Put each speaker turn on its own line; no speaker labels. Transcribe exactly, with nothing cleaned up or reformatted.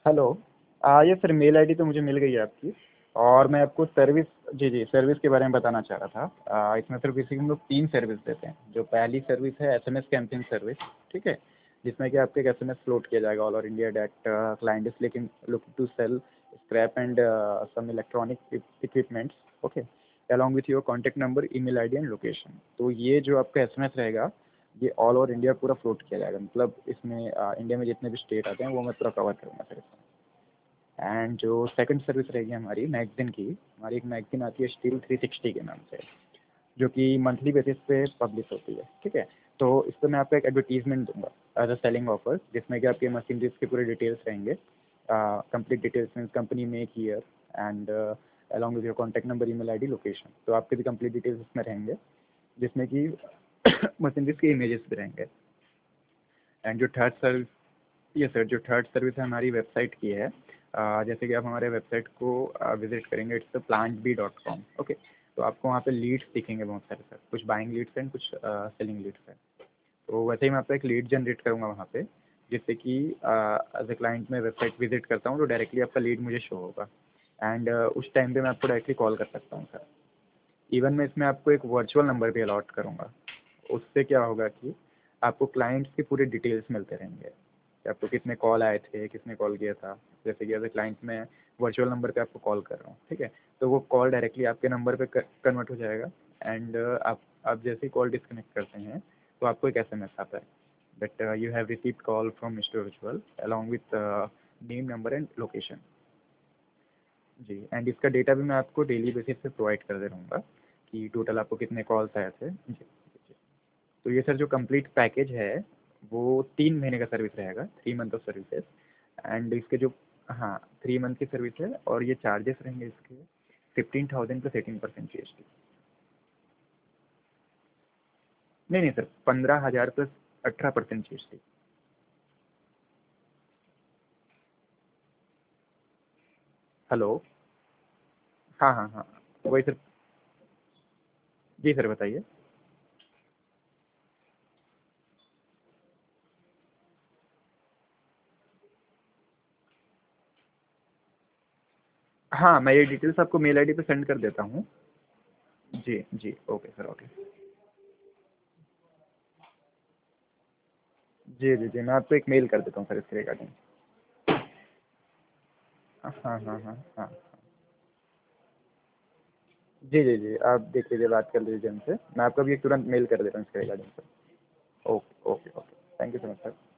Hello. आ, ये sir mail ID तो मुझे मिल गई है आपकी। और मैं आपको सर्विस, जी जी, सर्विस के बारे में बताना चाह रहा था। आ, इसमें सिर्फ बेसिकली हम लोग तीन सर्विस देते हैं। जो पहली सर्विस है एसएमएस कैंपिंग सर्विस, ठीक है, जिसमें कि आपको एक एसएमएस फ्लोट किया जाएगा all over India that client is looking looking to sell scrap and some electronic equipments, okay, along with your contact number, email I D and location. तो ये जो आपका एसएमएस रहेगा ये ऑल ओवर इंडिया पूरा float किया जाएगा। मतलब इसमें इंडिया में जितने भी स्टेट आते हैं वो मैं पूरा कवर करूँगा सर इसमें। एंड जो सेकंड सर्विस रहेगी हमारी मैगजीन की, हमारी एक मैगजीन आती है स्टील थ्री सिक्सटी के नाम से, जो कि मंथली बेसिस पे पब्लिश होती है, ठीक है। तो इस पर मैं आपको एक एडवर्टीजमेंट दूंगा एज अ सेलिंग ऑफर, जिसमें कि आपके मशीनरीज के पूरे डिटेल्स रहेंगे, complete details means company make year and along with your contact number, email ID, location. तो आपके भी कंप्लीट डिटेल्स इसमें रहेंगे, जिसमें कि मशीनरीज के इमेजेस भी रहेंगे। एंड जो थर्ड सर्विस, ये सर जो थर्ड सर्विस है हमारी वेबसाइट की है। अ, जैसे कि आप हमारे वेबसाइट को विजिट करेंगे, it's plant B dot com, okay. तो आपको वहाँ पे लीड्स दिखेंगे बहुत सारे सर, कुछ बाइंग लीड्स हैं, कुछ सेलिंग लीड्स हैं। तो वैसे ही मैं आपको एक लीड जनरेट करूँगा वहाँ पे, जिससे कि एज ए क्लाइंट मैं वेबसाइट विजिट करता हूँ तो डायरेक्टली आपका लीड मुझे शो होगा। एंड uh, उस टाइम पे मैं आपको डायरेक्टली कॉल कर सकता हूँ सर। इवन मैं इसमें आपको एक वर्चुअल नंबर भी अलॉट करूँगा। उससे क्या होगा कि आपको क्लाइंट्स की पूरी डिटेल्स मिलते रहेंगे कि आपको कितने कॉल आए थे, किसने कॉल किया था। जैसे कि एज ए क्लाइंट मैं वर्चुअल नंबर पे आपको कॉल कर रहा हूँ, ठीक है, तो वो कॉल डायरेक्टली आपके नंबर पे कन्वर्ट हो जाएगा। एंड आप आप जैसे ही कॉल डिस्कनेक्ट करते हैं तो आपको एक एसएमएस आता है that you have received call from mister Ujjwal along with name, number and location. जी, एंड इसका डेटा भी मैं आपको डेली बेसिस पे प्रोवाइड कर दे रहूँगा कि टोटल आपको कितने कॉल्स आए थे। जी जी। तो ये सर जो कंप्लीट पैकेज है वो तीन महीने का सर्विस रहेगा, three month of services. And इसके जो, हाँ, थ्री मंथ की सर्विस है और ये चार्जेस रहेंगे इसके fifteen thousand plus eighteen percent G S T. नहीं नहीं सर, पंद्रह हज़ार प्लस अठारह percent G S T. Hello. हाँ हाँ हाँ, वही सर। जी सर बताइए। हाँ, मैं ये डिटेल्स आपको मेल आईडी पे सेंड कर देता हूँ। जी जी, ओके सर, ओके। जी जी जी, मैं आपको एक मेल कर देता हूँ सर इसके रिगार्डिंग। हाँ हाँ हाँ हाँ हाँ। जी जी जी, आप देख लीजिए, बात कर लीजिए उनसे। मैं आपको अभी एक तुरंत मेल कर देता हूँ इसके regarding sir. Okay okay okay, thank you so much sir.